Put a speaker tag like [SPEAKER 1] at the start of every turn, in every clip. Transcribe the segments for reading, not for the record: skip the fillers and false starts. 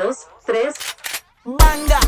[SPEAKER 1] 2, 3.
[SPEAKER 2] Banga.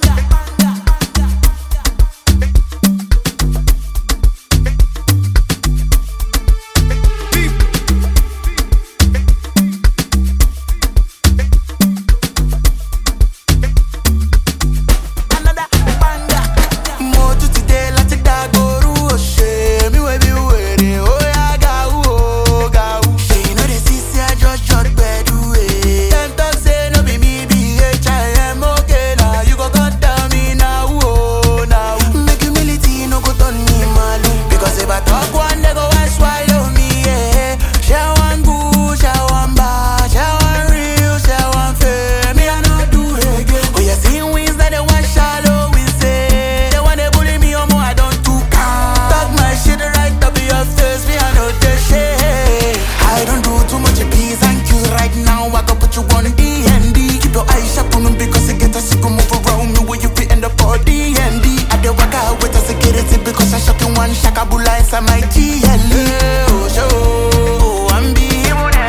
[SPEAKER 2] Shakabula inside my GLE. Oh, show. I'm be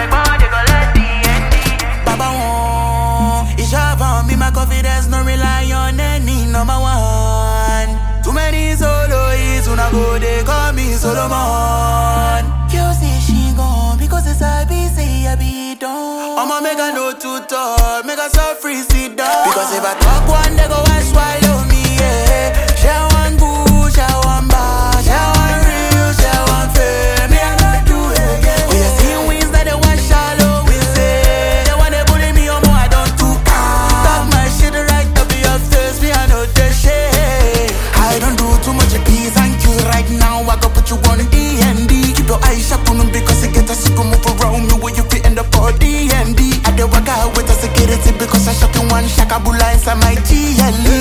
[SPEAKER 2] Baba won. It's your me my confidence, no rely on any number one. Too many soloists, when I go, they call me Solomon. You say she gone, because it's a busy, I be done. I'ma make a no to talk, make a so free sit down. Because if I talk one, they go and swallow me, yeah. She one good, she one bad. Because I shocking one Shakabula inside my GLE.